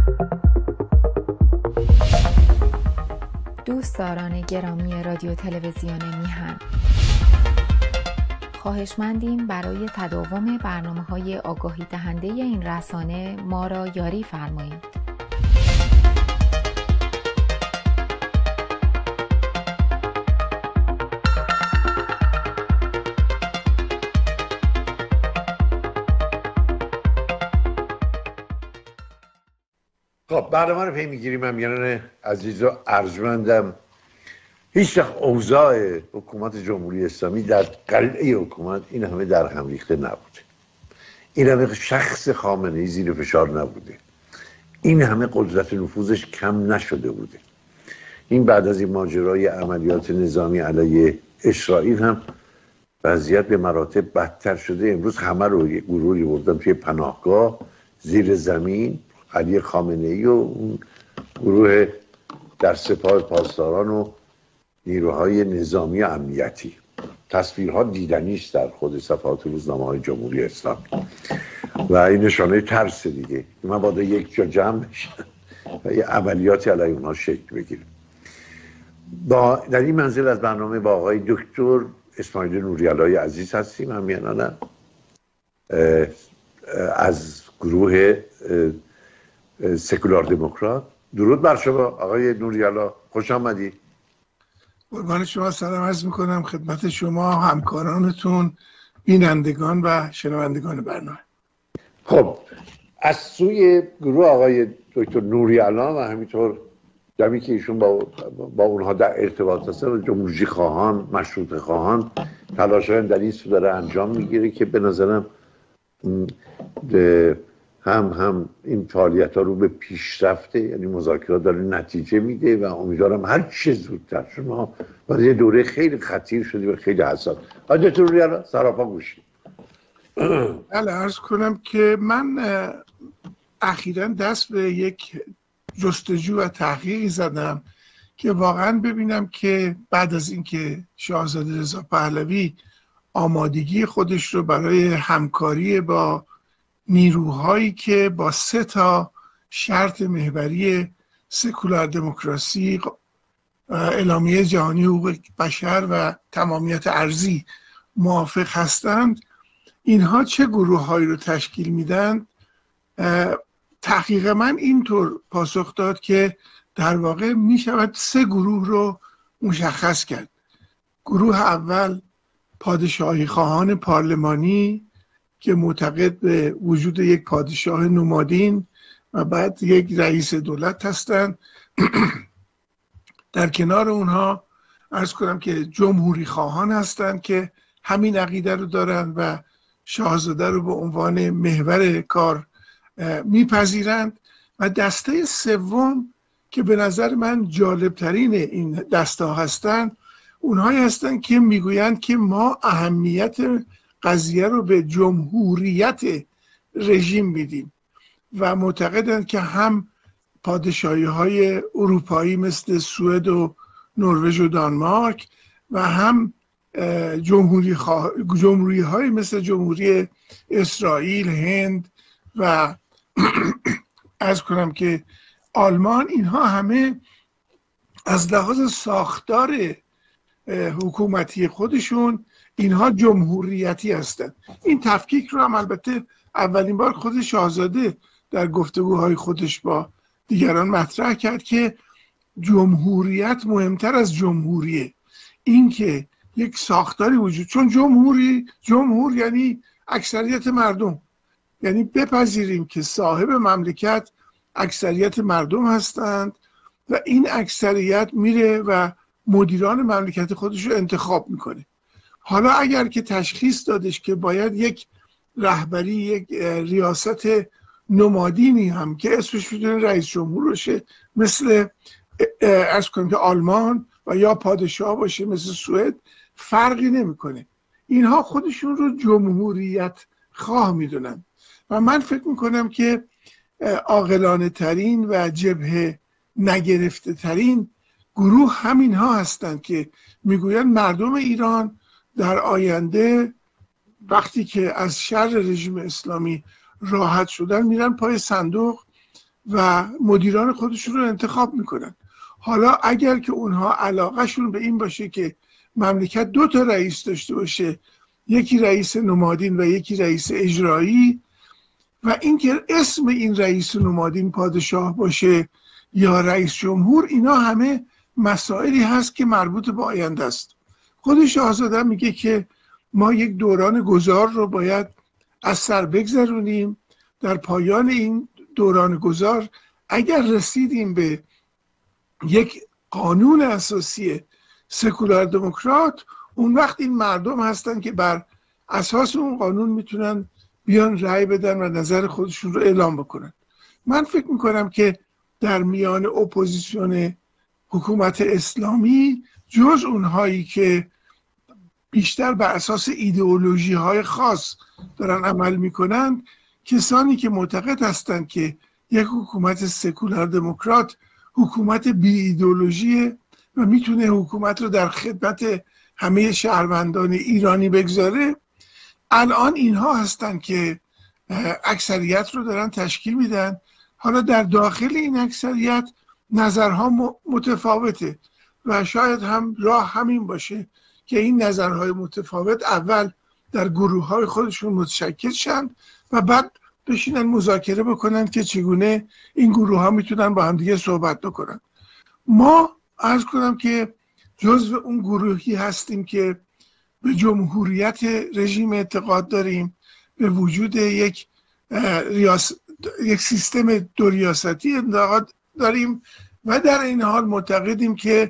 دوستداران گرامی رادیو تلویزیون میهن، خواهشمندیم برای تداوم برنامه‌های آگاهی دهنده این رسانه ما را یاری فرمایید. خب برنامه رو پی میگیریم. امیران عزیز و ارجمندم، هیچ وقت اوضاع حکومت جمهوری اسلامی در قلعه حکومت این همه در هم ریخته نبوده، این همه شخص خامنه‌ای زیر فشار نبوده، این همه قدرت نفوذش کم نشده بوده. این بعد از این ماجرای عملیات نظامی علیه اسرائیل هم وضعیت به مراتب بدتر شده. امروز همه رو یک گروهی بردن توی پناهگاه زیر زمین، علی خامنه‌ای و اون گروه در سپاه پاسداران و نیروهای نظامی و امنیتی. تصویرها دیدنیست در خود صفحات روزنامه‌های جمهوری اسلامی و این نشانه ترس دیگه. من باید یک جا جمع بشن و یه عملیاتی علیه اونها شکل بگیره. در این منزل از برنامه با آقای دکتر اسماعیل نوری‌علای عزیز هستیم، همینانم از گروه سکولار دموکرات. درود بر شما آقای نوری‌علا، خوش آمدید. قربان شما سلام عرض میکنم خدمت شما، همکارانتون، بینندگان و شنوندگان برنامه. خب از سوی گروه آقای دکتر نوری‌علا و همینطور جمعی که ایشون با اونها در ارتباط هستن، جمهوری خواهان، مشروطه خواهان، تلاش‌های در این سو داره انجام میگیره که به نظرم هم این فعالیت‌ها رو به پیشرفته، یعنی مذاکرات داره نتیجه میده و امیدوارم هر چه زودتر، چون ما وارد یه دوره خیلی خطیر شدیم و خیلی حساس. آقای دکتر نوری‌علا سراپا گوشید. بله، عرض کنم که من اخیراً دست به یک جستجو و تحقیقی زدم که واقعاً ببینم که بعد از اینکه شاهزاده رضا پهلوی آمادگی خودش رو برای همکاری با نیروهایی که با 3 شرط محوری سکولار دموکراسی، اعلامیه جهانی حقوق بشر و تمامیت ارضی موافق هستند، اینها چه گروه‌هایی رو تشکیل میدن. تحقیق من اینطور پاسخ داد که در واقع می شود 3 گروه رو مشخص کرد. گروه اول پادشاهی خواهان پارلمانی که معتقد به وجود یک پادشاه نمادین و بعد یک رئیس دولت هستند. در کنار اونها عرض کنم که جمهوری خواهان هستند که همین عقیده رو دارند و شاهزاده رو به عنوان محور کار میپذیرند. و دسته سوم که به نظر من جالبترین این دسته هستند، اونهایی هستند که میگویند که ما اهمیت قضیه رو به جمهوریت رژیم میدیم و معتقدند که هم پادشاهی های اروپایی مثل سوئد و نروژ و دانمارک و هم جمهوری های مثل جمهوری اسرائیل، هند و عرض کنم که آلمان، اینها همه از لحاظ ساختار حکومتی خودشون اینها جمهوریتی هستند. این تفکیک رو هم البته اولین بار خود شاهزاده در گفتگوهای خودش با دیگران مطرح کرد که جمهوریت مهمتر از جمهوریه. این که یک ساختاری وجود، چون جمهور یعنی اکثریت مردم، یعنی بپذیریم که صاحب مملکت اکثریت مردم هستند و این اکثریت میره و مدیران مملکت خودش رو انتخاب میکنه. حالا اگر که تشخیص دادش که باید یک رهبری، یک ریاست نمادینی هم که اسمش میتونه رئیس جمهور باشه مثل عرض کنیم که آلمان و یا پادشاه باشه مثل سوئد، فرقی نمیکنه. اینها خودشون رو جمهوریت خواه میدونن و من فکر میکنم که عاقلانه ترین و جبهه نگرفته ترین گروه همین ها هستند که میگویند مردم ایران در آینده وقتی که از شر رژیم اسلامی راحت شدن میرن پای صندوق و مدیران خودشون رو انتخاب میکنن. حالا اگر که اونها علاقهشون به این باشه که مملکت 2 تا رئیس داشته باشه، یکی رئیس نمادین و یکی رئیس اجرایی، و اینکه اسم این رئیس نمادین پادشاه باشه یا رئیس جمهور، اینا همه مسائلی هست که مربوط به آینده است. خود شاهزاده میگه که ما یک دوران گذار رو باید از سر بگذرونیم. در پایان این دوران گذار اگر رسیدیم به یک قانون اساسی سکولار دموکرات، اون وقت این مردم هستن که بر اساس اون قانون میتونن بیان رأی بدن و نظر خودشون رو اعلام بکنن. من فکر میکنم که در میان اپوزیسیون حکومت اسلامی، جز اونهایی که بیشتر بر اساس ایدئولوژی های خاص دارن عمل میکنن، کسانی که معتقد هستند که یک حکومت سکولار دموکرات حکومت بی ایدئولوژیه و میتونه حکومت رو در خدمت همه شهروندان ایرانی بگذاره، الان اینها هستن که اکثریت رو دارن تشکیل میدن. حالا در داخل این اکثریت نظرها متفاوته و شاید هم راه همین باشه که این نظرهای متفاوت اول در گروه‌های خودشون متشکل شن و بعد بشینن مذاکره بکنن که چگونه این گروه‌ها میتونن با هم دیگه صحبت بکنن. ما عرض کنم که جزو اون گروهی هستیم که به جمهوریت رژیم اعتقاد داریم، به وجود یک سیستم 2 ریاستی اعتقاد داریم و در این حال معتقدیم که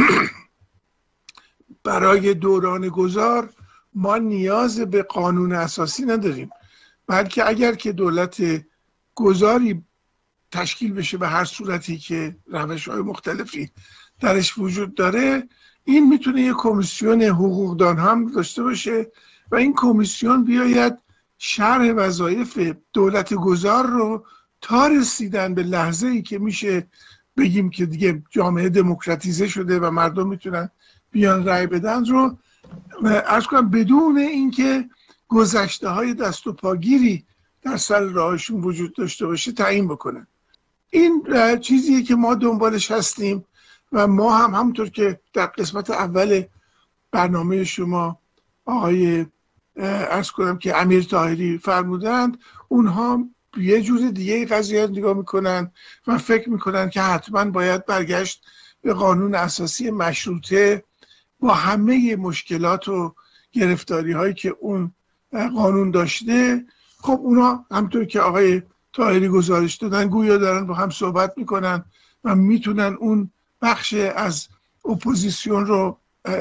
برای دوران گذار ما نیاز به قانون اساسی نداریم، بلکه اگر که دولت گذاری تشکیل بشه به هر صورتی که روش‌های مختلفی درش وجود داره، این میتونه یک کمیسیون حقوقدان هم داشته باشه و این کمیسیون بیاید شرح وظایف دولت گذار رو تا رسیدن به لحظه‌ای که میشه بگیم که دیگه جامعه دموکراتیزه شده و مردم میتونن بیان رأی بدن رو عرض کنم بدون اینکه گذشته های دست و پاگیری در سر راهشون وجود داشته باشه تعیین بکنن. این چیزیه که ما دنبالش هستیم و ما هم همونطور که در قسمت اول برنامه شما آقای عرض کنم که امیر طاهری فرمودند، اونها یه جور دیگه قضیه نگاه میکنن و فکر میکنن که حتما باید برگشت به قانون اساسی مشروطه با همه مشکلات و گرفتاری هایی که اون قانون داشته. خب اونا همونطور که آقای طاهری گزارش دادن گویا دارن با هم صحبت میکنن و میتونن اون بخش از اپوزیسیون رو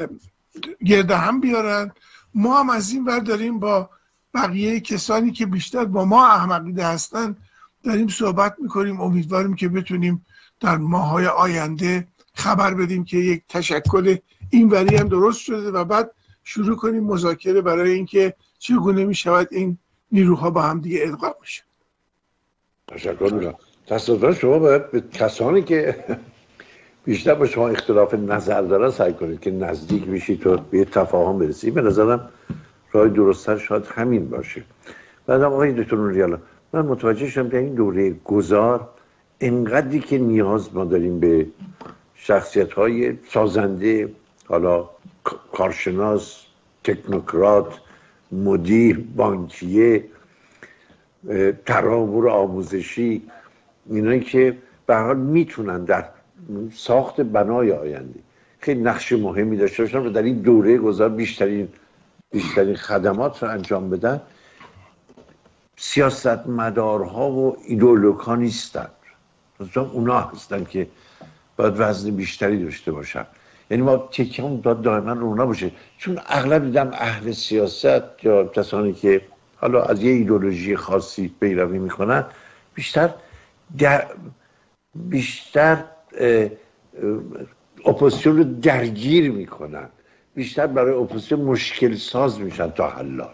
گرد هم بیارن. ما هم از این ور داریم با بقیه کسانی که بیشتر با ما احمقیده هستن داریم صحبت میکنیم. امیدواریم که بتونیم در ماه‌های آینده خبر بدیم که یک تشکل این وری هم درست شده و بعد شروع کنیم مذاکره برای اینکه چگونه میشود این نیروها با هم دیگه ادغام بشن. تشکر میکنم. تصادفاً شما باید به کسانی که بیشتر با شما اختلاف نظر دارن سعی کنید که نزدیک بشید تا به تفاهم برسید. به نظرم راه درست‌تر شاید همین باشه. بعدم آقای دکتر نوری‌الله، من متوجه شدم در این دوره گذار انقدری که نیاز ما داریم به شخصیت‌های سازنده، حالا کارشناس، تکنوکرات، مدیر، بانکیه، ترابور آموزشی، اینایی که به هر حال میتونن در ساخت بنای آینده خیلی نقش مهمی داشته باشن و در این دوره گذار بیشترین خدمات رو انجام بدن. سیاستمدارها و ایدئولوگ‌ها نیستن، اونا هستن که باید وزن بیشتری داشته باشن. یعنی ما تکیه‌مون باید دائما رو اونا باشه، چون اغلب دیدم اهل سیاست یا کسانی که حالا از یه ایدئولوژی خاصی پیروی میکنن بیشتر اپوزیسیون رو درگیر میکنن، بیشتر برای اپوزیسیون مشکل ساز میشن تا حلال.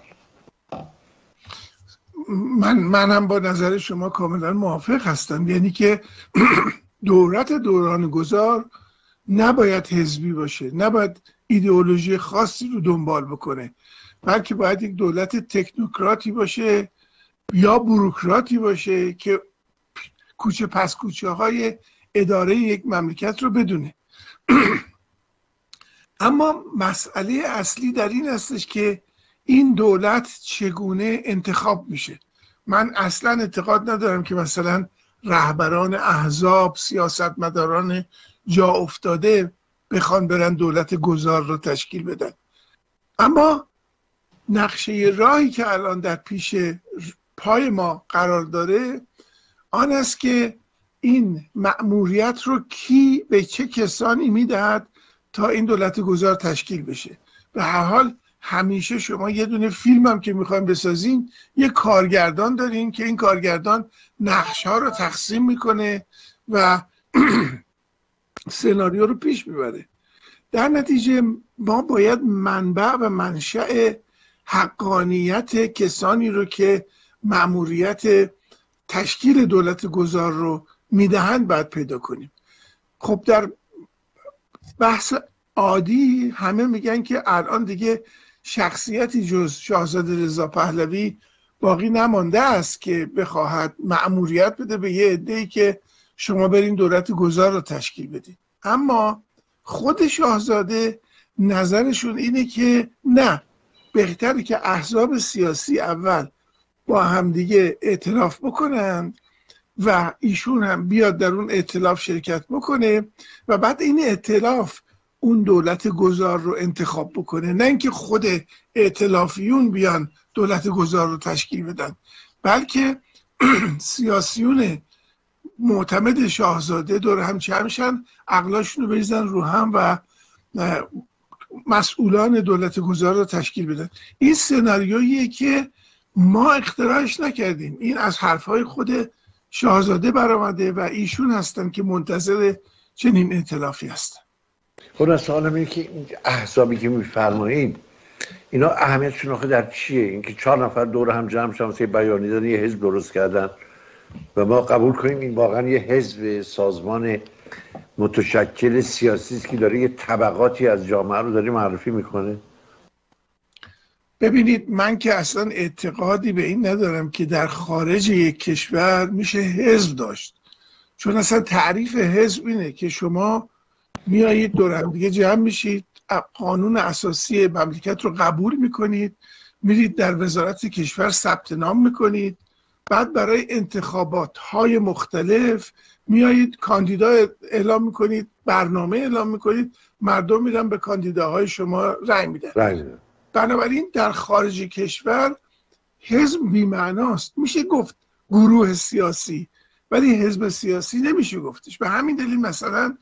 من هم با نظر شما کاملا موافق هستم. یعنی که دوران گذار نباید حزبی باشه، نباید ایدئولوژی خاصی رو دنبال بکنه، بلکه باید یک دولت تکنوکراتی باشه یا بوروکراتی باشه که کوچه پس کوچه های اداره یک مملکت رو بدونه. اما مسئله اصلی در این هستش که این دولت چگونه انتخاب میشه. من اصلا اعتقاد ندارم که مثلا رهبران احزاب، سیاستمداران جا افتاده بخوان برن دولت گذار رو تشکیل بدن. اما نقشه راهی که الان در پیش پای ما قرار داره آن است که این مأموریت رو کی به چه کسانی میدهد تا این دولت گذار تشکیل بشه. به هر حال همیشه شما یه دونه فیلم هم که میخوایم بسازین یه کارگردان دارین که این کارگردان نقش ها رو تقسیم میکنه و سناریو رو پیش میبره. در نتیجه ما باید منبع و منشأ حقانیت کسانی رو که مأموریت تشکیل دولت گذار رو میدهند باید پیدا کنیم. خب در بحث عادی همه میگن که الان دیگه شخصیتی جز شاهزاده رضا پهلوی باقی نمانده است که بخواهد مأموریت بده به یه عده‌ای که شما برین دولت گذار رو تشکیل بدید. اما خود شاهزاده نظرشون اینه که نه، بهتره که احزاب سیاسی اول با همدیگه ائتلاف بکنند و ایشون هم بیاد در اون ائتلاف شرکت بکنه و بعد این ائتلاف اون دولت گذار رو انتخاب بکنه، نه اینکه خود ائتلافیون بیان دولت گذار رو تشکیل بدن، بلکه سیاسیون معتمد شاهزاده دور هم جمعشن، عقلاشون رو بریزن رو هم و مسئولان دولت گذار رو تشکیل بدن. این سناریوییه که ما اختراعش نکردیم، این از حرفهای خود شاهزاده برآمده و ایشون هستن که منتظر چنین ائتلافی هستن. خب سوالم اینه که این احزابی که میفرمایید اینا اهمیتشون آخه در چیه؟ اینکه 4 نفر دور هم جمع شدن واسه بیانیه دادن یه حزب درست کردن و ما قبول کنیم این واقعا یه حزب سازمان متشکل سیاسی است که داره یه طبقاتی از جامعه رو داره معرفی میکنه؟ ببینید، من که اصلا اعتقادی به این ندارم که در خارج یک کشور میشه حزب داشت، چون اصلا تعریف حزب اینه که شما میایید دور هم دیگه جمع میشید، قانون اساسی مملکت رو قبول میکنید، میرید در وزارت کشور ثبت نام میکنید، بعد برای انتخابات های مختلف میایید کاندیدا اعلام میکنید، برنامه اعلام میکنید، مردم میرن به کاندیداهای شما رأی میدن. بنابراین در خارج کشور حزب بی‌معناست. میشه گفت گروه سیاسی، ولی حزب سیاسی نمیشه گفتش. به همین دلیل مثلا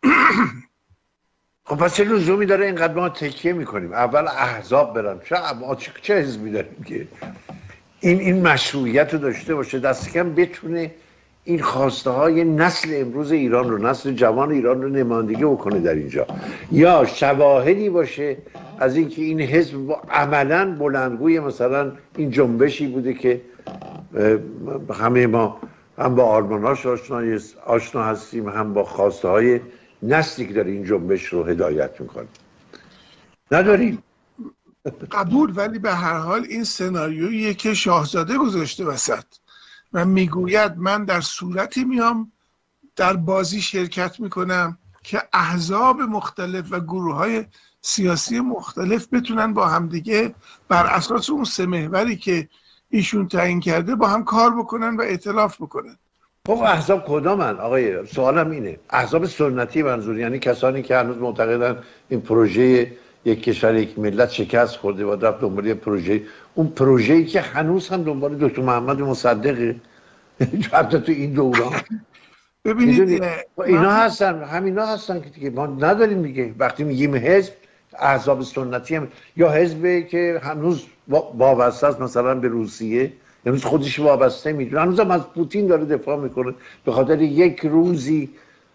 خب پس چه لزومی داره اینقدر ما تکیه میکنیم اول احزاب برن؟ چه حزبی داریم که این مشروعیت رو داشته باشه، دست کم بتونه این خواسته های نسل امروز ایران رو، نسل جوان ایران رو نمایندگی بکنه در اینجا، یا شواهدی باشه از اینکه این حزب عملاً بلندگوی مثلا این جنبشی بوده که همه ما هم با آرماناش آشنا هستیم، هم با خواسته های نسلی که داره این جنبش رو هدایت میکنه. نداریم. قبول، ولی به هر حال این سناریویه که شاهزاده گذاشته وسط و میگوید من در صورتی میام در بازی شرکت میکنم که احزاب مختلف و گروه‌های سیاسی مختلف بتونن با همدیگه بر اساس اون 3 محوری که ایشون تعیین کرده با هم کار بکنن و ائتلاف بکنن. خب احزاب کدامن آقای؟ سوالم اینه. احزاب سنتی منظور، یعنی کسانی که هنوز معتقدن این پروژه یک کشور یک ملت شکست خورده و رفت دنبال پروژه، اون پروژه‌ای که هنوز هم دنبال دکتر محمد مصدقه حتی تو این دوران. ببینید اینا هستن، همینا هستن که دیگه ما نداریم دیگه. وقتی میگیم حزب، احزاب سنتی هم یا حزبی که هنوز وابسته است مثلا به روسیه، هنوز خودش وابسته میدونه، هنوز هم از پوتین داره دفاع میکنه به خاطر یک روزی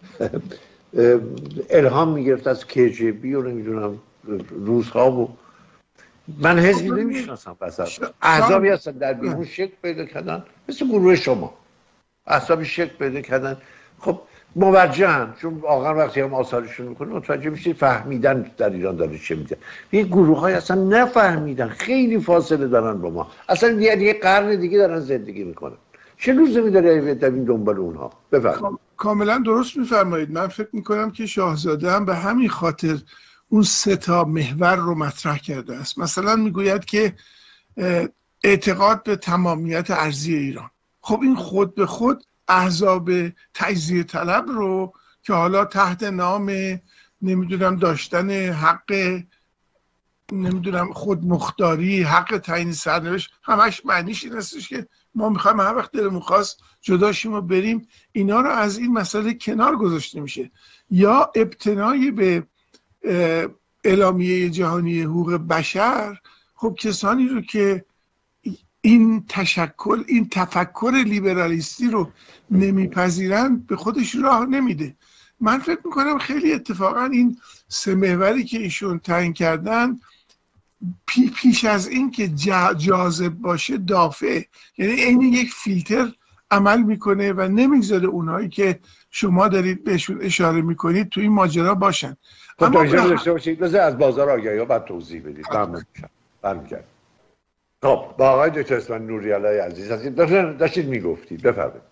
الهام میگرفت از KGB و نمیدونم روس‌ها. و من حزبی نمیشناسم. پس احزابی هستن در بیرون شکل پیدا کردن مثل گروه شما، احزابی شکل پیدا کردن. خب موجهن، چون واقعا وقتی هم آثارشون میکنه متوجه میشید فهمیدن در ایران داره چه میگه. این گروه های اصلا نفهمیدن، خیلی فاصله دارن با ما، اصلا یه قرن دیگه دارن زندگی میکنن. چه لزومی داره دویم دنبال اونها؟ بفرمایید. کاملا درست میفرمایید. من فکر میکنم که شاهزاده هم به همین خاطر اون 3 تا محور رو مطرح کرده است. مثلا میگوید که اعتقاد به تمامیت ارضی ایران. خب این خود به خود احزاب تجزیه طلب رو که حالا تحت نام نمیدونم داشتن حق نمیدونم خودمختاری، حق تعیین سرنوشت، همش معنیش این هستش که ما میخوایم هر وقت دلمون خواست جدا شیم و بریم. اینا رو از این مسئله کنار گذاشته میشه. یا ابتنای به اعلامیه جهانی حقوق بشر، خب کسانی رو که این تفکر لیبرالیستی رو نمیپذیرند به خودش راه نمیده. من فکر میکنم خیلی اتفاقا این 3 محوری که ایشون تعیین کردن پیش از این که جاذب باشه دافع، یعنی این یک فیلتر عمل میکنه و نمیگذاره اونهایی که شما دارید بهشون اشاره میکنید تو این ماجرا باشن. خب اجازه داشته باشید بذار از بازار آگاهی ها بعد توضیح بدید. ممنون میشم. برمیگردم. خب با آقای دکتر اسماعیل نوری‌علی عزیز هستید. داشتید میگفتید، بفرمایید.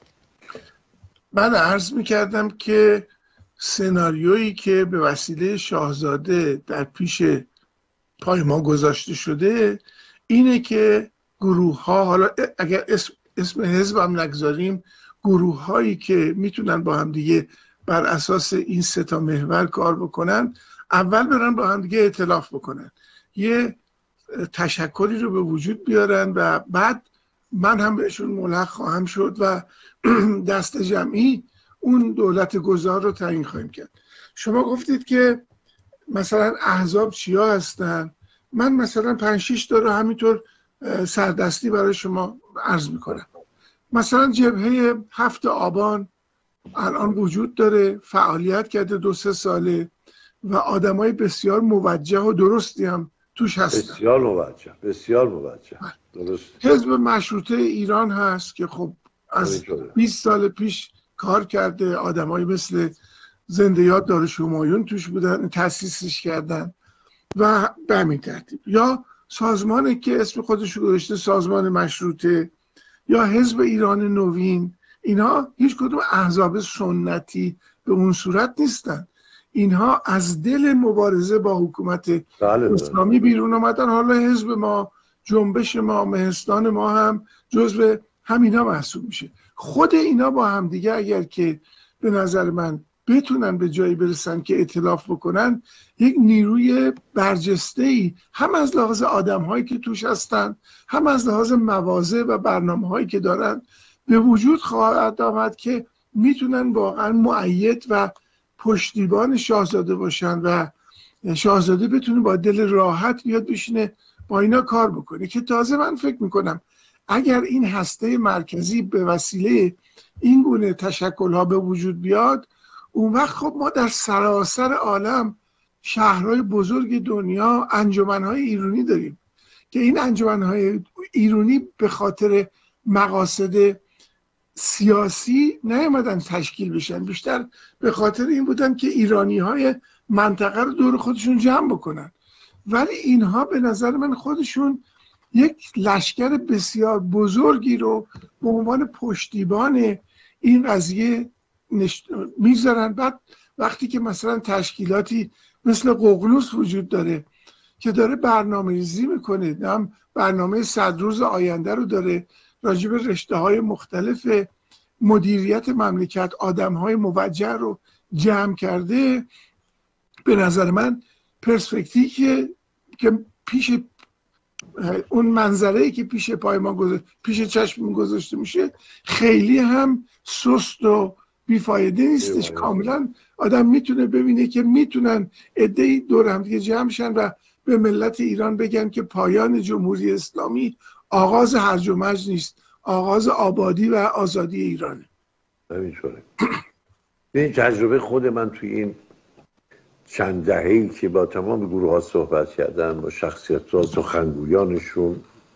من عرض میکردم که سناریویی که به وسیله شاهزاده در پیش پای ما گذاشته شده اینه که گروه ها، حالا اگر اسم حزب هم نگذاریم، گروه هایی که میتونن با هم دیگه بر اساس این 3 تا محور کار بکنن، اول برن با هم دیگه ائتلاف بکنن، یه تشکلی رو به وجود بیارن و بعد من هم بهشون ملحق خواهم شد و دست جمعی اون دولت گذار رو تعیین خواهیم کرد. شما گفتید که مثلا احزاب چیا هستن. من مثلا 5-6 تا رو همینطور سردستی برای شما عرض میکنم. مثلا جبهه 7 آبان الان وجود داره، فعالیت کرده 2-3 ساله و آدمای بسیار موجه و درستی هم توش هستن. بسیار موجه. درست. حزب مشروطه ایران هست که خب از 20 سال پیش کار کرده، آدمایی مثل زنده یاد داروش همایون توش بودن، تأسیسش کردن و به همین ترتیب. یا سازمانی که اسم خودش رو گذاشته سازمان مشروطه یا حزب ایران نوین، اینها هیچ کدوم احزاب سنتی به اون صورت نیستن. اینها از دل مبارزه با حکومت اسلامی بیرون آمدن. حالا حزب ما، جنبش ما، مهستان ما هم جزو همینا محسوب میشه. خود اینا با هم دیگه اگر که به نظر من بتونن به جایی برسن که ائتلاف بکنن، یک نیروی برجسته‌ای هم از لحاظ آدم‌هایی که توش هستن، هم از لحاظ مواضع و برنامه‌هایی که دارن به وجود خواهد آمد که میتونن واقعا مؤید و پشتیبان شاهزاده باشن و شاهزاده بتونه با دل راحت بیاد بشینه با اینا کار بکنه. که تازه من فکر میکنم اگر این هسته مرکزی به وسیله این گونه تشکل‌ها به وجود بیاد، اون وقت خب ما در سراسر عالم شهرهای بزرگ دنیا انجمن‌های ایرانی داریم که این انجمن‌های ایرانی به خاطر مقاصد سیاسی نیامدن تشکیل بشن، بیشتر به خاطر این بودن که ایرانی‌های منطقه رو دور خودشون جمع بکنن. ولی اینها به نظر من خودشون یک لشکر بسیار بزرگی رو به عنوان پشتیبان این قضیه میذارن. بعد وقتی که مثلا تشکیلاتی مثل ققنوس وجود داره که داره برنامه‌ریزی میکنه، هم برنامه 100 روز آینده رو داره، راجع به رشته‌های مختلف مدیریت مملکت آدم‌های موجه رو جمع کرده، به نظر من پرسپکتیوی که پیش اون منظره‌ای که پیش پای ما پیش چشم گذاشته میشه خیلی هم سست و بیفایده نیستش. کاملا آدم میتونه ببینه که میتونن عده‌ای دور هم دیگه جمع شن و به ملت ایران بگن که پایان جمهوری اسلامی آغاز هرج و مرج نیست، آغاز آبادی و آزادی ایرانه. همینطوره. این تجربه خود من توی این چند دهه‌ای که با تمام گروه ها صحبت کردم، با شخصیت ها، سخنگویانشون،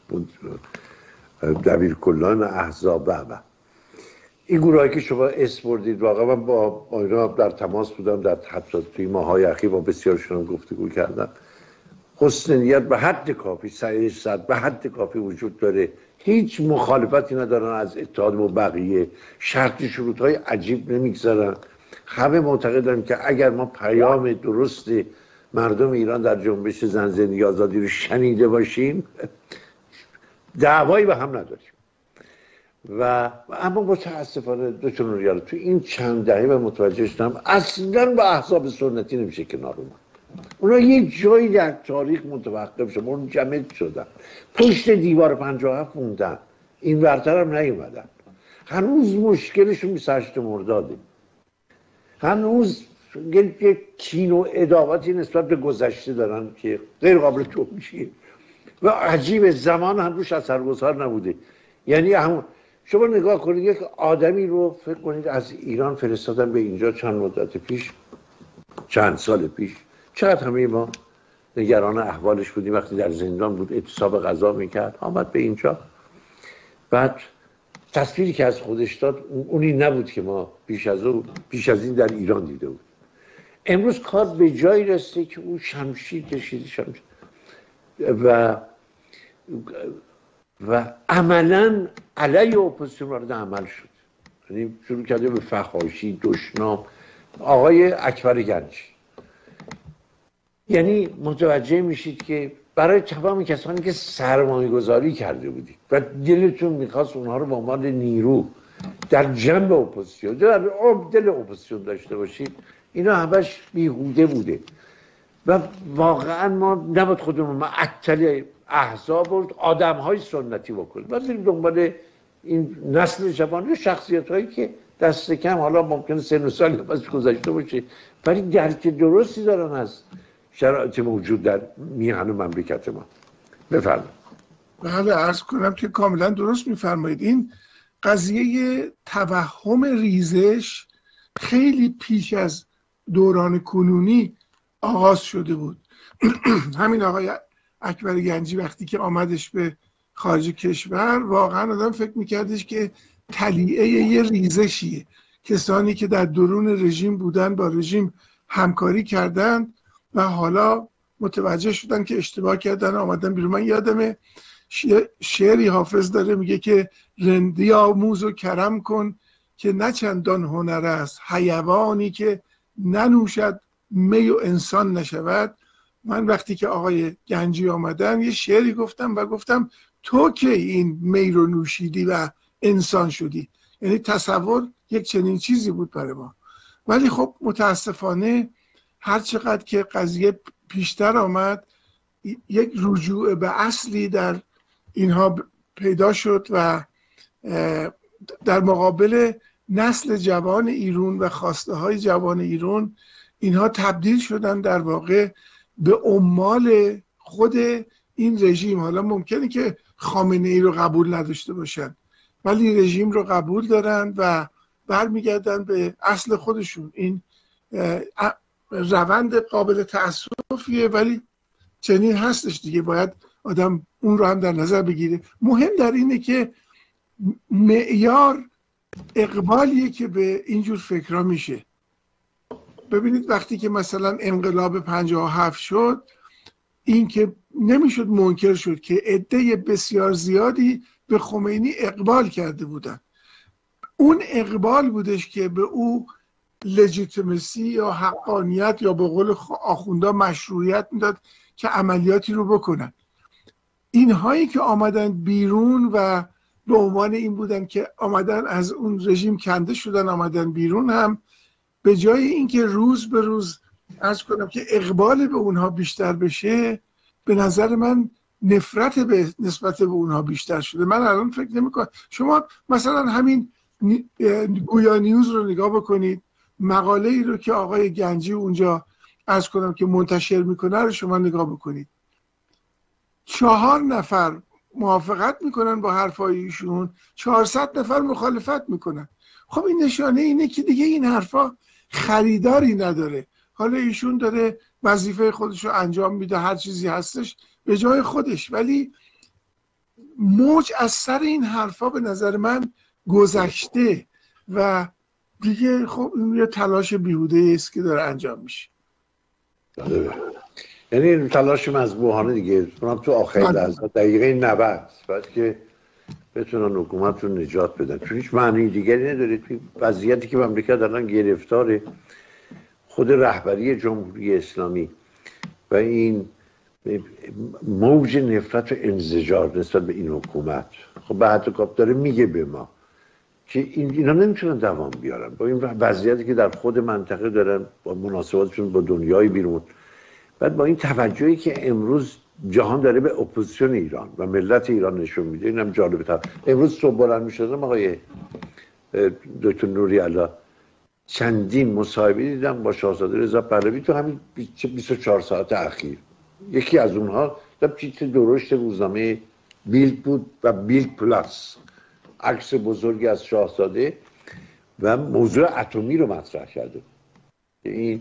دبیرکلان احزاب و این گروه هایی که شما اسم بردید، واقعا من با اینا در تماس بودم، در حتی توی ماهای اخیر با بسیارشون هم گفتگو کردم. حسن نیت به حد کافی، سعی صد به حد کافی وجود داره. هیچ مخالفتی ندارن از اتحاد با بقیه، شرط شروطهای عجیب نمیگذارن. همه معتقدن که اگر ما پیام درست مردم ایران در جنبش زن زندگی آزادی رو شنیده باشیم دعوایی به هم نداریم. و اما متاسفانه دکتر نوریان تو این چند دهه و متوجه شدم اصلا با احزاب سنتی نمیشه کنار اومد. اونا یه جایی در تاریخ متوقف شدن، منجمد شدن، پشت دیوار 57 موندن، این ورتر هم نیومدن. هنوز مشکلشون 28 مرداده، هنوز یک کین و عداوتی نسبت به گذشته دارن که غیر قابل توجیه و عجیب، زمان هم روش اثرگذار نبوده. یعنی همون شما نگاه کنید، یک آدمی رو فکر کنید از ایران فرستادن به اینجا چند مدت پیش، چند سال پیش، چقدر همه ما نگران احوالش بودیم وقتی در زندان بود، اعتصاب غذا میکرد، آمد به اینجا. بعد تصویری که از خودش داد اونی نبود که ما پیش از این در ایران دیده بود. امروز کار به جایی رسیده که اون شمشیر کشید و عملاً علیه اپوزیسیون وارد عمل شد. یعنی شروع کرده به فحاشی، دشنام. آقای اکبر گنجی، یعنی متوجه میشید که برای تمام کسانی که سرمایه گذاری کرده بودید و دلتون میخواست اونها رو به عنوان نیرو در جنب اپوزیسیون، در دل اپوزیسیون داشته باشید، اینا همش بیهوده بوده و واقعا ما نباید خودمون معطل احزاب و آدم‌های سنتی بکنیم و بریم دنبال این نسل جوان و شخصیت‌هایی که دست کم حالا ممکنه سن و سالی بس گذشته باشه ولی درک درستی دارن از شرایط موجود در میهن و مملکت ما. بفرمایید. بله، عرض کنم که کاملا درست میفرمایید. این قضیه توهم ریزش خیلی پیش از دوران کنونی آغاز شده بود. همین آقای اکبر گنجی وقتی که آمدش به خارج کشور، واقعا آدم فکر میکردش که تلیعه یه ریزشیه. کسانی که در درون رژیم بودن با رژیم همکاری کردن و حالا متوجه شدن که اشتباه کردن، آمدن بیرون. من یادمه شعری حافظ داره میگه که رندی آموز و کرم کن که نه چندان هنر است، حیوانی که ننوشد می و انسان نشود. من وقتی که آقای گنجی آمدن یه شعری گفتم و گفتم تو که این می رو نوشیدی و انسان شدی. یعنی تصور یک چنین چیزی بود برای ما. ولی خب متاسفانه هر چقدر که قضیه پیشتر آمد یک رجوع به اصلی در اینها پیدا شد و در مقابل نسل جوان ایران و خواسته های جوان ایران اینها تبدیل شدن در واقع به عمال خود این رژیم. حالا ممکنه که خامنه ای رو قبول نداشته باشن ولی رژیم رو قبول دارن و برمیگردن به اصل خودشون. این روند قابل تأسفیه ولی چنین هستش دیگه، باید آدم اون رو هم در نظر بگیره. مهم در اینه که معیار اقبالیه که به اینجور فکرها میشه. ببینید وقتی که مثلا انقلاب 57 شد، این که نمیشد منکر شد که عده بسیار زیادی به خمینی اقبال کرده بودن. اون اقبال بودش که به او لجیتیمسی یا حقانیت یا به قول آخوندا مشروعیت میداد که عملیاتی رو بکنن. اینهایی که آمدن بیرون و به عنوان این بودن که آمدن از اون رژیم کنده شدن آمدن بیرون، هم به جای اینکه روز به روز عرض کنم که اقبال به اونها بیشتر بشه، به نظر من نفرت به نسبت به اونها بیشتر شده. من الان فکر نمی‌کنم، شما مثلا همین گویا نیوز رو نگاه بکنید، مقاله ای رو که آقای گنجی اونجا عرض کنم که منتشر میکنه رو شما نگاه بکنید. 4 نفر موافقت میکنن با حرفای ایشون، 400 نفر مخالفت میکنن. خب این نشانه اینه که دیگه این حرفا خریداری نداره. حالا ایشون داره وظیفه خودش رو انجام میده، هر چیزی هستش به جای خودش، ولی موج از سر این حرفا به نظر من گذشته و دیگه خب این یه تلاش بیهوده است که داره انجام میشه. یعنی تلاش مذبوحانه دیگه. تو آخرین لحظات دقیقه 90 بعد که بتونن حکومت رو نجات بدن، چون هیچ معنی دیگری نداره. توی وضعیتی که مملکت الان گرفتاره، خود رهبری جمهوری اسلامی و این موج نفرت و انزجار نسبت به این حکومت، خب به حتی کاپ داره میگه به ما که اینا نمیتونن دوام بیارن با این وضعیتی که در خود منطقه دارن، با مناسباتشون با دنیای بیرون، بعد با این توجهی که امروز جهان داره به اپوزیسیون ایران و ملت ایران نشون میده. اینم جالبه. امروز صبح بلند میشدم آقای دکتر نوری علا چندین مصاحبه دیدم با شاهزاده رضا پهلوی تو همین 24 ساعت اخیر. یکی از اونها تیتر درشت روزنامه بیلد بود و بیلد پلاس، عکس بزرگی از شاهزاده و موضوع اتمی رو مطرح کرده. این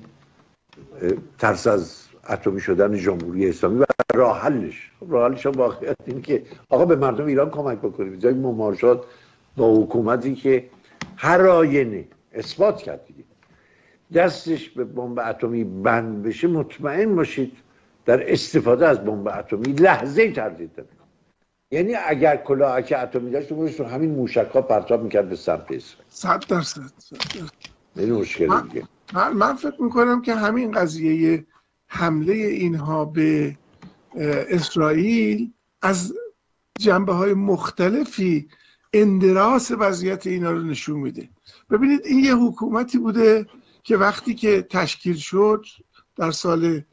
ترس از اتمی شدن جمهوری اسلامی و راه حلش هم واقعیت اینه که آقا به مردم ایران کمک بکنیم، جای ممارسات با حکومتی که هر آینه اثبات کرد دیگه دستش به بمب اتمی بند بشه، مطمئن باشید در استفاده از بمب اتمی لحظه تردید نمی‌کنه. یعنی اگر کلاهک اتمی داشت رو همین موشک‌ها پرتاب می‌کرد به سمت اسرائیل. 100%. این مشکل دیگه. من فکر می‌کنم که همین قضیه حمله اینها به اسرائیل از جنبه‌های مختلفی اندراس وضعیت اینا رو نشون میده. ببینید این یه حکومتی بوده که وقتی که تشکیل شد در سال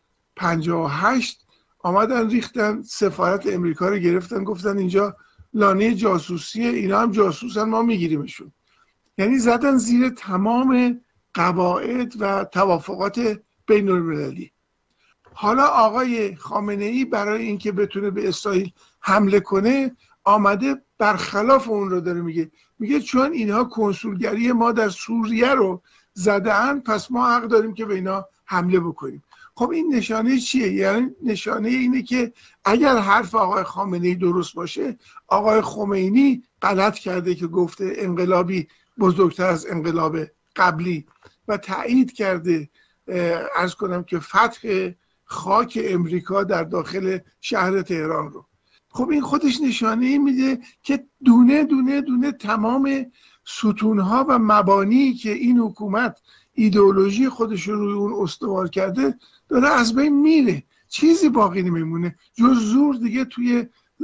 58 آمدن ریختن سفارت امریکا رو گرفتن، گفتن اینجا لانه جاسوسیه، اینا هم جاسوسن، ما میگیریمشون. یعنی زدن زیر تمام قواعد و توافقات بین المللی. حالا آقای خامنه ای برای اینکه بتونه به اسرائیل حمله کنه آمده برخلاف اون رو داره میگه چون اینها کنسولگری ما در سوریه رو زدن پس ما حق داریم که به اینا حمله بکنیم. خب این نشانه چیه؟ یعنی نشانه اینه که اگر حرف آقای خامنه ای درست باشه، آقای خمینی غلط کرده که گفته انقلابی بزرگتر از انقلاب قبلی و تایید کرده عرض کنم که فتح خاک امریکا در داخل شهر تهران رو. خب این خودش نشانه میده که دونه دونه دونه تمام ستونها و مبانی که این حکومت ایدئولوژی خودش رو روی اون استوار کرده داره از بین میره، چیزی باقی نمیمونه جز زور. دیگه توی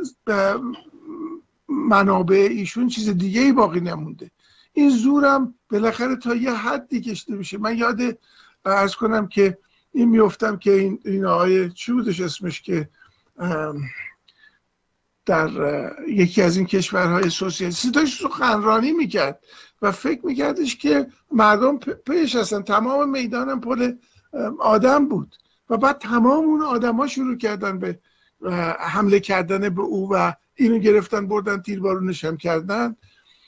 منابع ایشون چیز دیگه ای باقی نمونده. این زورم بالاخره تا یه حدی کشته میشه. من یاد عرض کنم که این میفتم که این آقای چی بودش اسمش که در یکی از این کشورهای سوسیالیستی داشت سخنرانی میکرد و فکر میکردش که مردم پیش هستن، تمام میدانم پر آدم بود و بعد تمام اون آدم ها شروع کردن به حمله کردن به او و اینو گرفتن بردن تیربارونش هم کردن.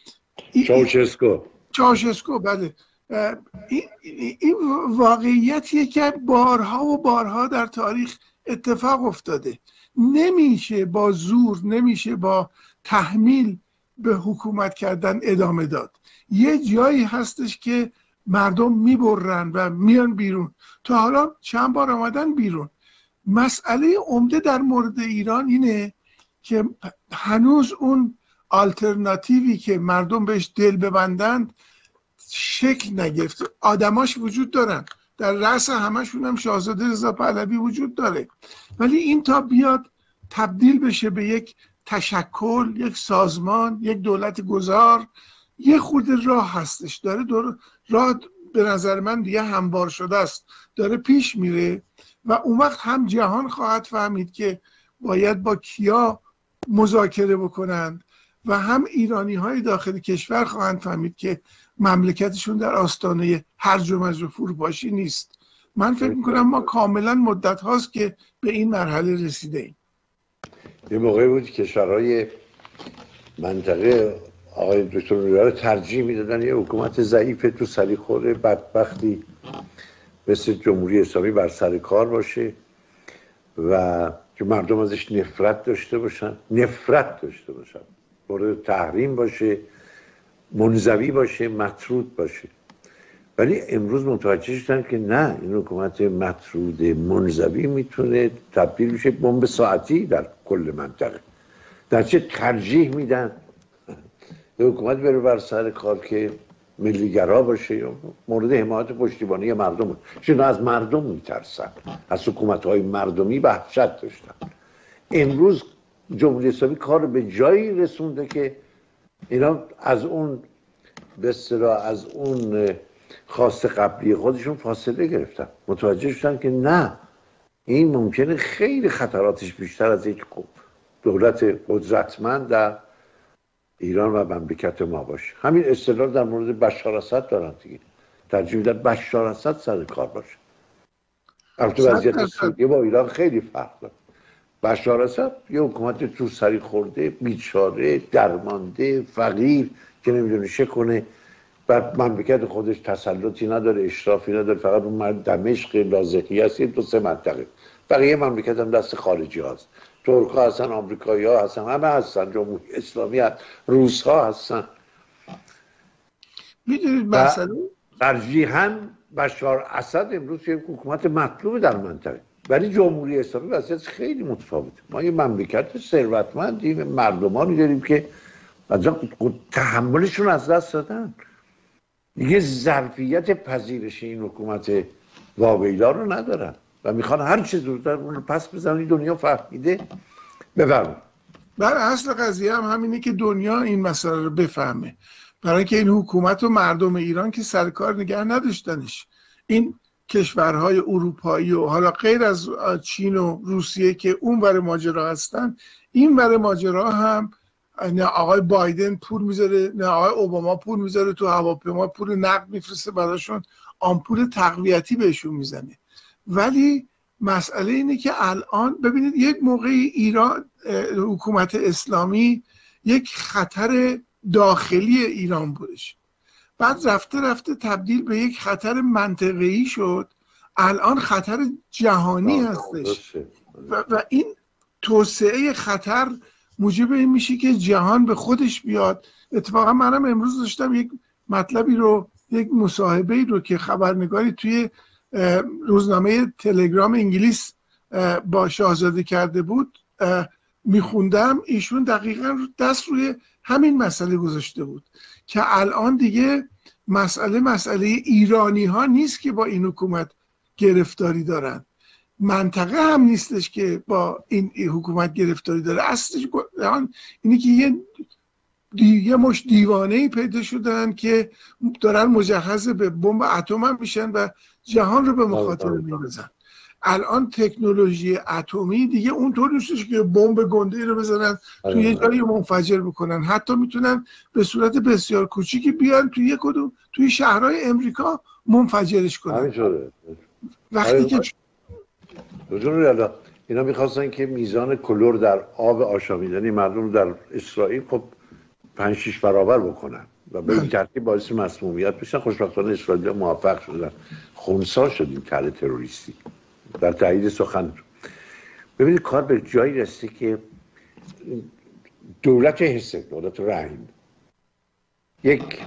چاوشسکو بله. این واقعیتیه که بارها و بارها در تاریخ اتفاق افتاده. نمیشه با زور، نمیشه با تحمیل به حکومت کردن ادامه داد. یه جایی هستش که مردم میبرن و میان بیرون. تا حالا چند بار آمدن بیرون. مسئله عمده در مورد ایران اینه که هنوز اون آلترناتیوی که مردم بهش دل ببندند شکل نگرفته. آدماش وجود دارن، در رأس همشون هم شاهزاده رضا پهلوی وجود داره، ولی این تا بیاد تبدیل بشه به یک تشکل، یک سازمان، یک دولت گذار، یه خورده راه هستش. داره راه به نظر من دیگه هموار شده است، داره پیش میره و اون وقت هم جهان خواهد فهمید که باید با کیا مذاکره بکنند و هم ایرانی های داخل کشور خواهند فهمید که مملکتشون در آستانه هرج و مرج و فروپاشی نیست. من فکر میکنم ما کاملا مدت هاست که به این مرحله رسیده ایم. یه موقعی بود کشورهای منطقه آقای دکتر نوری ترجیح میدادن یه حکومت ضعیف تو سریخور بدبختی مثل جمهوری اسلامی بر سر کار باشه و که مردم ازش نفرت داشته باشن، مورد تحریم باشه، منزوی باشه، مطرود باشه. ولی امروز متوجه شدن که نه، این حکومت مطرود منزوی میتونه تبدیل بشه بمب ساعتی در کل منطقه. در چه ترجیح میدن حکومت بره بر سر کار که ملیگرا باشه یا مورد حمایت پشتیبانی مردم، چون از مردم میترسن، از حکومت‌های مردمی وحشت داشتن. امروز جمهوری اسلامی کار به جایی رسونده که اینا از اون به اصطلاح از اون خواست قبلی خودشون فاصله گرفتن، متوجه شدن که نه، این ممکنه خیلی خطراتش بیشتر از یک دولت قدرتمند در ایران و مملکت ما باشه. همین اصطلاح در مورد بشار اسد دارن دیگه، ترجیح میدن بشار اسد سر کار باشه. البته وضعیت سوریه با ایران خیلی فرق داره. بشار اسد یه حکومت تو سری خورده، بیچاره، درمانده، فقیر که نمیدونه چه کنه، بعد مملکت خودش تسلطی نداره، اشرافی نداره، فقط اون مرد دمشق لاذقیه است، دو سه منطقه، بقیه مملکت هم دست خارجی هست، ترک ها هستن، آمریکایی ها هستن، همه هستن، جمهوری اسلامی هست، روس ها هستن. میدونید مثلا ترجیحاً بشار اسد امروز یک حکومت مطلوب در منطقه، ولی جمهوری اسلامی وضعیت خیلی متفاوته. ما یه مملکت ثروتمندیم، مردمانی داریم که تحملشون از دست دادن، دیگه ظرفیت پذیرش این حکومت واویلا رو ندارن و میخوان هر چه زودتر اون رو پس بزنن. دنیا فهمیده. بفرمایید. بر اصل قضیه هم همینه که دنیا این مسئله رو بفهمه، برای که این حکومت و مردم ایران که سرکار نگه نداشتنش. این کشورهای اروپایی و حالا غیر از چین و روسیه که اون ور ماجرا هستن، این ور ماجرا هم نه آقای بایدن پول میذاره، نه آقای اوباما پول میذاره تو هواپیما، پول نقد میفرسته براشون، آمپول تقویتی بهشون میزنه. ولی مسئله اینه که الان ببینید یک موقعی ایران حکومت اسلامی یک خطر داخلی ایران بودش، بعد رفته رفته تبدیل به یک خطر منطقه‌ای شد، الان خطر جهانی هستش و این توسعه خطر موجب این میشه که جهان به خودش بیاد. اتفاقا منم امروز داشتم یک مطلبی رو، یک مصاحبه‌ای رو که خبرنگاری توی روزنامه تلگرام انگلیس با شاهزاده کرده بود میخوندم. ایشون دقیقا دست روی همین مسئله گذاشته بود که الان دیگه مسئله ایرانی ها نیست که با این حکومت گرفتاری دارن، منطقه هم نیستش که با این حکومت گرفتاری داره. اصلش اینی که یه مش دیوانه‌ای پیدا شدن که دارن مجهز به بمب اتم هم میشن و جهان رو به مخاطره میندازن. الان تکنولوژی اتمی دیگه اونطور نیستش که بمب گنده رو بزنن توی یه جایی منفجر بکنن، حتی میتونن به صورت بسیار کوچیکی بیان توی شهرهای امریکا منفجرش کنن. وقتی که اینا میخواستن که میزان کلور در آب آشامیدنی مردم رو در اسرائیل خب 5-6 برابر بکنن و به این ترتیب باعث مسمومیت بشن. خوشبختانه اسرائیل موفق شدن، خنثی شدیم طرح تروریستی در تایید سخن. ببینید کار به جایی رسیده که دولت حسه، دولت رحیم، یک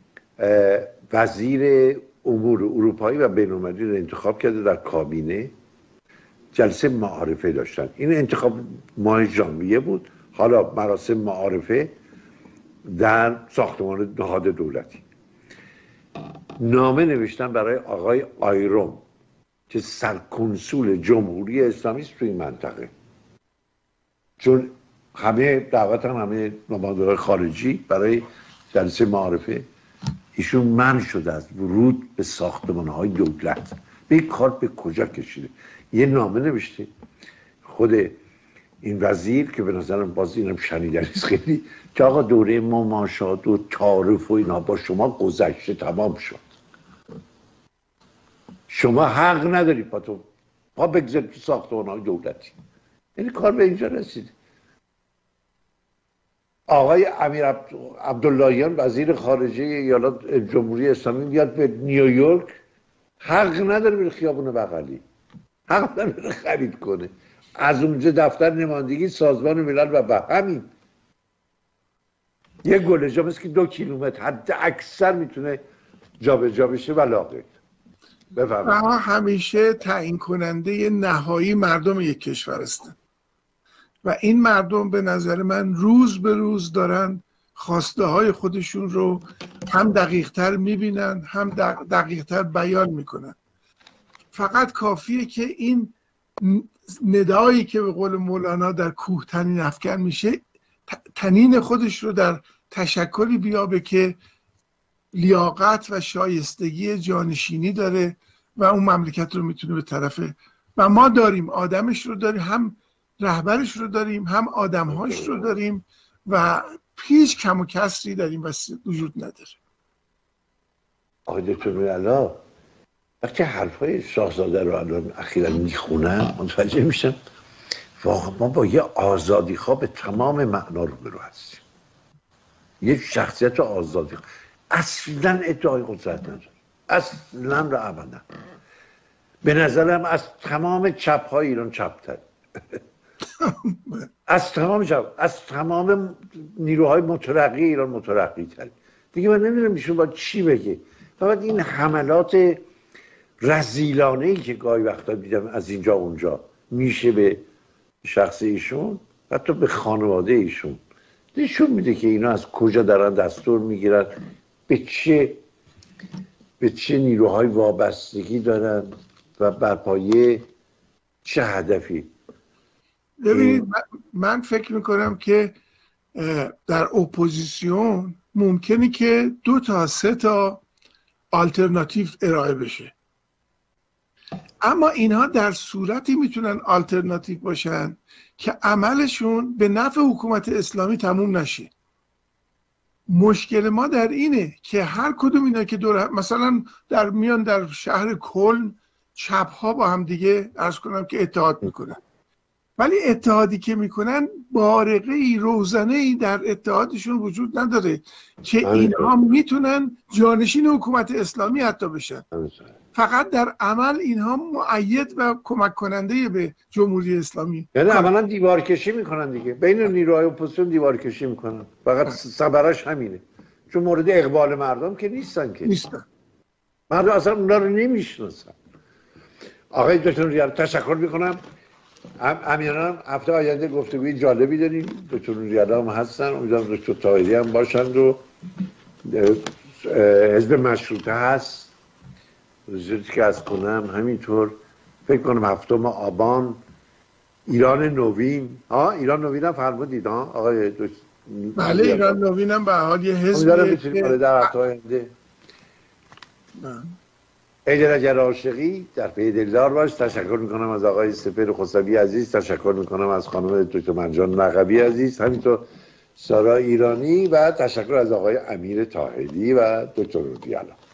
وزیر امور اروپایی و بین‌المللی رو انتخاب کرده در کابینه. جلسه معارفه داشتن، این انتخاب ماه ژانویه بود. حالا مراسم معارفه در ساختمان نهاد دولتی، نامه نوشتن برای آقای آیروم که سرکنسول جمهوری اسلامی است تو این منطقه، چون همه دعوت همه نمایندگان خارجی برای جلسه معارفه، ایشون منع شده از ورود به ساختمان‌های دولت. به این کار به کجا کشیده؟ یه نامه نوشته خود این وزیر که به نظرم باز اینم شنیدنیست خیلی، که آقا دوره مماشات و تعارف و اینا با شما گذشته، تمام شد، شما حق نداری پا بگذارید تو ساختمان‌های دولتی. یعنی کار به اینجا رسید. آقای امیر عبداللهیان وزیر خارجه ایالات جمهوری اسلامی میاد به نیویورک، حق نداره بره خیابون بغلی، حق نداره خرید کنه، از اونجا دفتر نمایندگی سازمان ملل و به همین یه گلجا مثل که 2 کیلومتر حد اکثر میتونه جابجا بشه و لاغت. بفرمایید. همیشه تعیین کننده نهایی مردم یک کشور هستن و این مردم به نظر من روز به روز دارن خواسته های خودشون رو هم دقیقتر میبینن هم دقیقتر بیان میکنن. فقط کافیه که این ندایی که به قول مولانا در کوه تنین افکن میشه تنین خودش رو در تشکلی بیابه که لیاقت و شایستگی جانشینی داره و اون مملکت رو میتونه به طرف، و ما داریم آدمش رو داریم، هم رهبرش رو داریم هم آدمهاش رو داریم و هیچ کم و کسری در این وجود نداره. آقای دکتر نورالله وقتی حرفای شاهزاده رو الان اخیرا میخونم متوجه میشم واقعا ما با یه آزادی خواه به تمام معنا روبرو هستیم. یه شخصیت آزادی خواه اصلا ادعای قدرت نداره، اصلا و ابدا. به نظرم از تمام چپ های ایران چپتر از تمام نیروهای مترقی ایران مترقی تر. دیگه من نمیدونم ایشون باید چی بگه. فقط این حملات رذیلانه ای که گاهی وقتا دیدم از اینجا اونجا میشه به شخص ایشون، حتی به خانواده ایشون، نشون میده که اینا از کجا دارن دستور میگیرن، به چه نیروهای وابستگی دارن و بر پایه چه هدفی. ببینید من فکر میکنم که در اپوزیسیون ممکنه که 2 تا 3 تا آلترناتیو ارائه بشه، اما اینها در صورتی میتونن آلترناتیو باشن که عملشون به نفع حکومت اسلامی تموم نشه. مشکل ما در اینه که هر کدوم اینا که مثلا در شهر کلن چپ ها با هم دیگه عرض کنم که اتحاد میکنن، ولی اتحادی که میکنن بارقه ای روزنه ای در اتحادشون وجود نداره که اینها میتونن جانشین حکومت اسلامی حتی بشن. فقط در عمل اینها مؤید و کمک کننده به جمهوری اسلامی، یعنی عملا دیوار کشی میکنن دیگه، بین نیروهای اپوزیسیون دیوار کشی میکنن. فقط صبرش همینه، چون مورد اقبال مردم که نیستن. مردم اصلا اونا رو نمیشناسن. آقای دکتر نوری‌علا تشکر میکنم. امیران هفته آینده گفتگوی جالبی داریم. دکتر نوری‌علا هم هستن، امیدوارم دکتر طاهری هم باشند و حزب مشروطه هست وزیرتی که از کنم. همینطور فکر کنم 7 آبان ایران نوین. ایران نوین هم فرمودید آقای دکتر؟ بله ایران نوین هم به حال یه حزبیه که در هفته آینده. ایدر اگر عاشقی در پی دلدار باش. تشکر میکنم از آقای سپهر خسروی عزیز، تشکر میکنم از خانم دکتر مرجان مقبی عزیز، همینطور سارا ایرانی، و تشکر از آقای امیر طاهری و دکتر نوری‌علا.